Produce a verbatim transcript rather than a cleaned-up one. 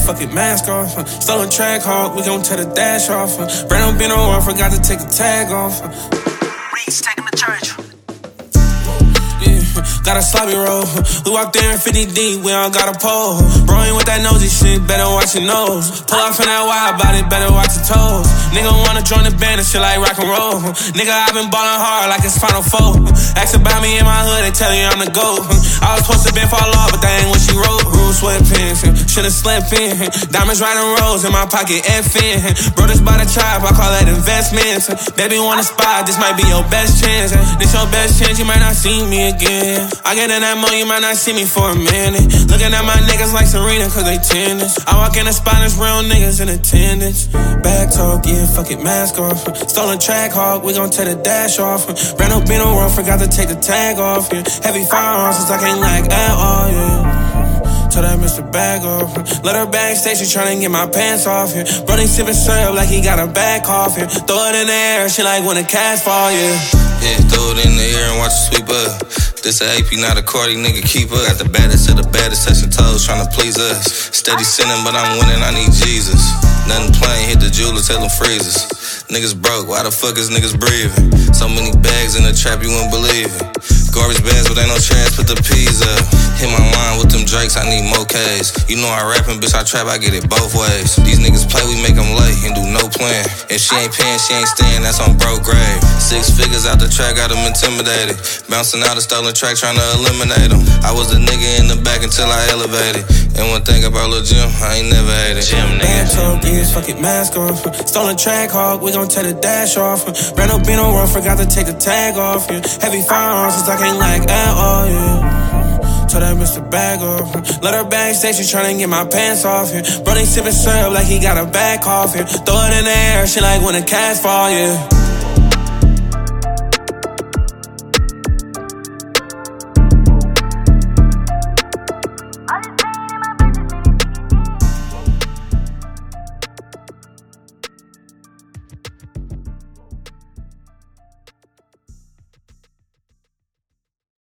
fuck it, mask off. Uh, stolen track hawk, we gon' tear the dash off. Uh, Brand been on, forgot to take the tag off. Uh, Reese, take him to church. Got a sloppy roll. We walked there in fifty deep, we all got a pole. Bro ain't with that nosy shit, better watch your nose. Pull off in that wide body, better watch your toes. Nigga wanna join the band and shit like rock and roll. Nigga, I been ballin' hard like it's Final Four. Ask about me in my hood, they tell you I'm the GOAT. I was supposed to been fall off, but that ain't what she wrote. Rule sweatpants, should've slept in. Diamonds riding rolls in my pocket, F in. Bro, this by the tribe, I call that investments. Baby, wanna spot, this might be your best chance. This your best chance, you might not see me again. I get in that money, you might not see me for a minute. Looking at my niggas like Serena, cause they tennis. I walk in the spot, there's real niggas in attendance. Back talk, yeah, fuck it, mask off. Stolen track hawk, we gon' tear the dash off. Brand up been on, forgot to take the tag off, yeah. Heavy firearms, since I can't lag at all, yeah. Tell that Mister Bag off. Let her backstage, she tryna get my pants off, yeah. Bro, they sippin' syrup like he got a back off, yeah. Throw it in the air, she like when the cats fall, yeah. Yeah, throw it in the air and watch it sweep up. This a A P, not a Cardi, nigga, keep up. Got the baddest of the baddest, touching toes, tryna please us. Steady sinning, but I'm winning, I need Jesus. Nothing plain, hit the jeweler, tell them freezers. Niggas broke, why the fuck is niggas breathing? So many bags in the trap, you wouldn't believe it. Garbage bags, but ain't no trash, put the peas up. Hit my line with them drakes, I need more K's. You know I rapping, bitch, I trap, I get it both ways. These niggas play, we make them late and do no plan. If she ain't paying, she ain't staying, that's on broke grave. Six figures out the track, got them intimidated. Bouncing out a stolen track, trying to eliminate them. I was the nigga in the back until I elevated. And one thing about Lil Jim, I ain't never hated. Jim, nigga. Bad talk, yeah, fuck it, mask off. Stolen track hawk, we gon' tear the dash off. Brand up been on run, forgot to take the tag off, yeah. Heavy firearms, since I can't lag at all, yeah. Tell that Mister Bag off. Let her backstage, she tryna get my pants off, yeah. Bro, they sippin' syrup like he got a back off, yeah. Throw it in the air, she like when the cats fall, yeah.